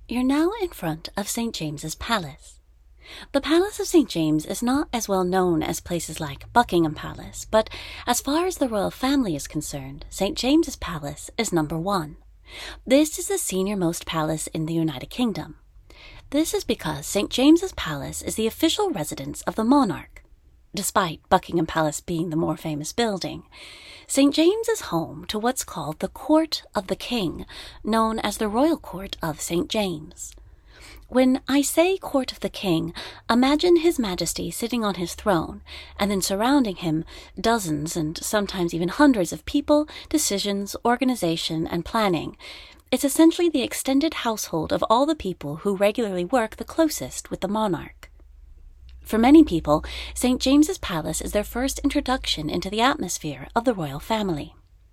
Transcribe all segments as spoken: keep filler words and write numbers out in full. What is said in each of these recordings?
You're now in front of Saint James's Palace. The Palace of Saint James is not as well known as places like Buckingham Palace, but as far as the royal family is concerned, Saint James's Palace is number one. This is the senior-most palace in the United Kingdom. This is because Saint James's Palace is the official residence of the monarch. Despite Buckingham Palace being the more famous building, Saint James is home to what's called the Court of the King, known as the Royal Court of Saint James. When I say Court of the King, imagine His Majesty sitting on his throne, and then surrounding him dozens and sometimes even hundreds of people, decisions, organization, and planning. It's essentially the extended household of all the people who regularly work the closest with the monarch. For many people, Saint James's Palace is their first introduction into the atmosphere of the royal family.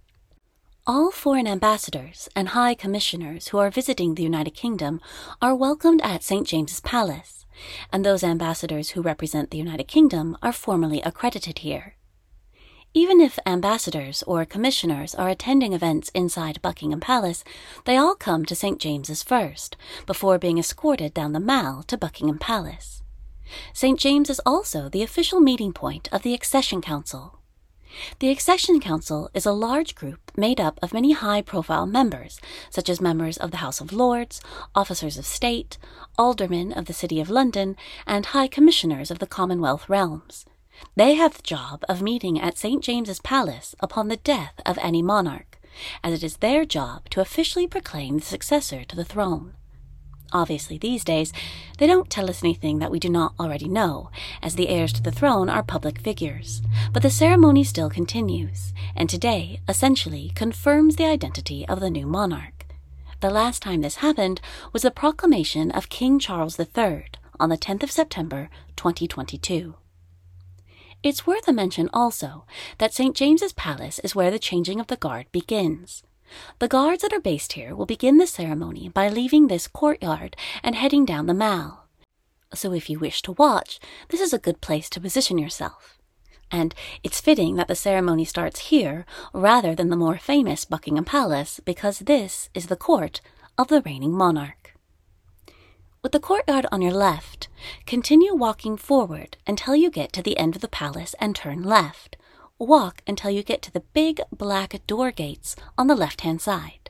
All foreign ambassadors and high commissioners who are visiting the United Kingdom are welcomed at Saint James's Palace, and those ambassadors who represent the United Kingdom are formally accredited here. Even if ambassadors or commissioners are attending events inside Buckingham Palace, they all come to Saint James's first, before being escorted down the Mall to Buckingham Palace. Saint James is also the official meeting point of the Accession Council. The Accession Council is a large group made up of many high-profile members, such as members of the House of Lords, officers of state, aldermen of the City of London, and high commissioners of the Commonwealth realms. They have the job of meeting at Saint James's Palace upon the death of any monarch, as it is their job to officially proclaim the successor to the throne. Obviously, these days, they don't tell us anything that we do not already know, as the heirs to the throne are public figures. But the ceremony still continues, and today, essentially, confirms the identity of the new monarch. The last time this happened was the proclamation of King Charles the Third on the tenth of September, twenty twenty-two. It's worth a mention also that Saint James's Palace is where the changing of the guard begins. The guards that are based here will begin the ceremony by leaving this courtyard and heading down the Mall. So if you wish to watch, this is a good place to position yourself. And it's fitting that the ceremony starts here rather than the more famous Buckingham Palace, because this is the court of the reigning monarch. With the courtyard on your left, continue walking forward until you get to the end of the palace and turn left. Walk until you get to the big black door gates on the left-hand side.